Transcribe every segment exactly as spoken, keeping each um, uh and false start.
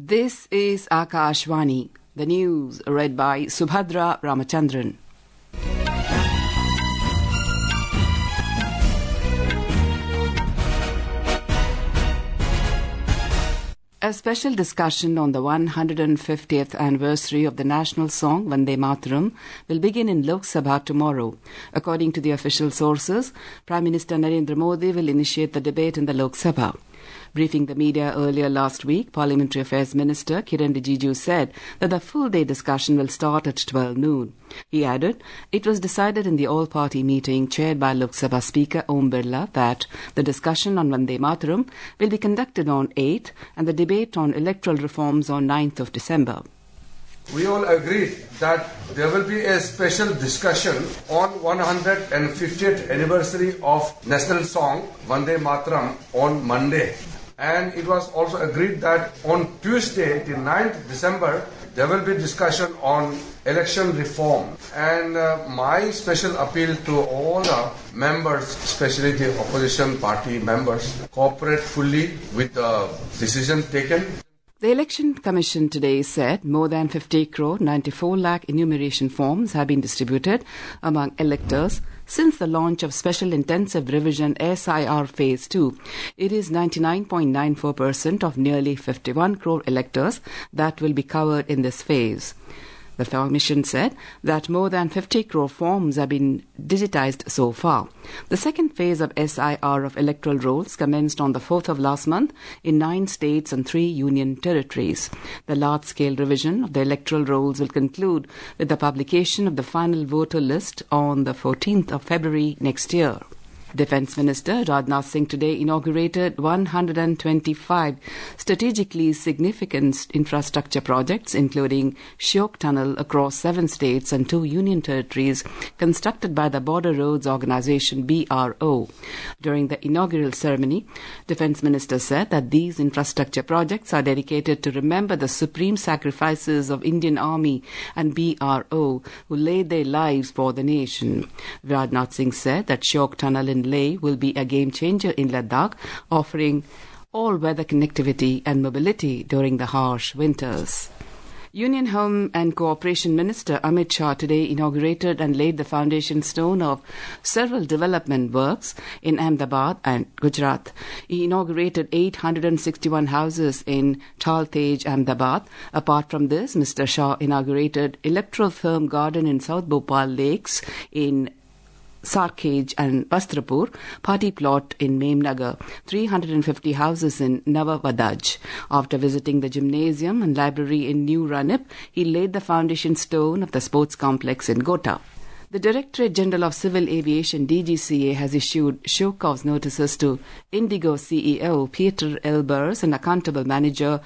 This is Akashvani, the news read by Subhadra Ramachandran. A special discussion on the one hundred fiftieth anniversary of the national song Vande Mataram will begin in Lok Sabha tomorrow. According to the official sources, Prime Minister Narendra Modi will initiate the debate in the Lok Sabha. Briefing the media earlier last week, Parliamentary Affairs Minister Kiren Rijiju said that the full-day discussion will start at twelve noon. He added, it was decided in the all-party meeting chaired by Lok Sabha Speaker Om Birla that the discussion on Vande Mataram will be conducted on eighth and the debate on electoral reforms on ninth of December. We all agreed that there will be a special discussion on one hundred fiftieth anniversary of national song Vande Mataram on Monday. And it was also agreed that on Tuesday, the ninth of December, there will be discussion on election reform. And uh, my special appeal to all the members, especially the opposition party members, cooperate fully with the decision taken. The Election Commission today said more than fifty crore ninety-four lakh enumeration forms have been distributed among electors since the launch of Special Intensive Revision S I R Phase two. It is ninety-nine point nine four percent of nearly fifty-one crore electors that will be covered in this phase. The Commission said that more than fifty crore forms have been digitized so far. The second phase of S I R of electoral rolls commenced on the fourth of last month in nine states and three union territories. The large-scale revision of the electoral rolls will conclude with the publication of the final voter list on the fourteenth of February next year. Defence Minister Rajnath Singh today inaugurated one hundred twenty-five strategically significant infrastructure projects, including Shyok Tunnel across seven states and two union territories, constructed by the Border Roads Organisation B R O. During the inaugural ceremony, Defence Minister said that these infrastructure projects are dedicated to remember the supreme sacrifices of Indian Army and B R O, who laid their lives for the nation. Rajnath Singh said that Shyok Tunnel in Leh will be a game-changer in Ladakh, offering all-weather connectivity and mobility during the harsh winters. Union Home and Cooperation Minister Amit Shah today inaugurated and laid the foundation stone of several development works in Ahmedabad and Gujarat. He inaugurated eight hundred sixty-one houses in Tal Tej, Ahmedabad. Apart from this, Mister Shah inaugurated Electoral Firm Garden in South Bhopal Lakes in Sarkhej and Vastrapur, party plot in Memnagar, three hundred fifty houses in Navavadaj. After visiting the gymnasium and library in New Ranip, he laid the foundation stone of the sports complex in Gota. The Directorate General of Civil Aviation D G C A has issued show cause notices to Indigo C E O Peter Elbers and accountable manager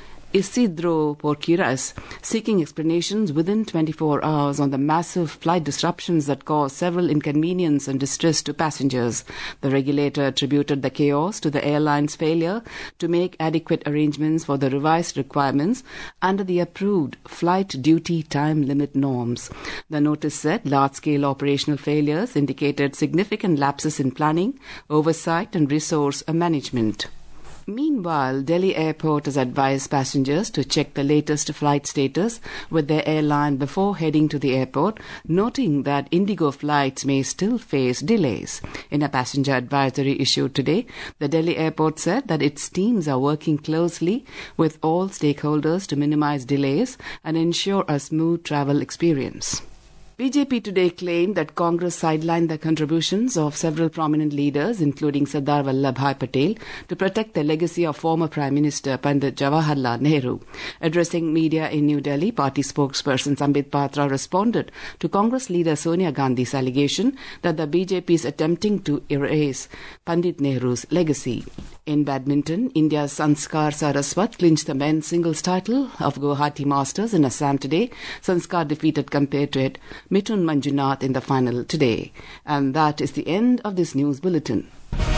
Isidro Porquiras, seeking explanations within twenty-four hours on the massive flight disruptions that caused several inconvenience and distress to passengers. The regulator attributed the chaos to the airline's failure to make adequate arrangements for the revised requirements under the approved flight duty time limit norms. The notice said large-scale operational failures indicated significant lapses in planning, oversight and resource management. Meanwhile, Delhi Airport has advised passengers to check the latest flight status with their airline before heading to the airport, noting that Indigo flights may still face delays. In a passenger advisory issued today, the Delhi Airport said that its teams are working closely with all stakeholders to minimize delays and ensure a smooth travel experience. B J P today claimed that Congress sidelined the contributions of several prominent leaders, including Sardar Vallabhbhai Patel, to protect the legacy of former Prime Minister Pandit Jawaharlal Nehru. Addressing media in New Delhi, party spokesperson Sambit Patra responded to Congress leader Sonia Gandhi's allegation that the B J P is attempting to erase Pandit Nehru's legacy. In badminton, India's Sanskar Saraswat clinched the men's singles title of Guwahati Masters in Assam today. Sanskar defeated compatriot Mithun Manjunath in the final today. And that is the end of this news bulletin.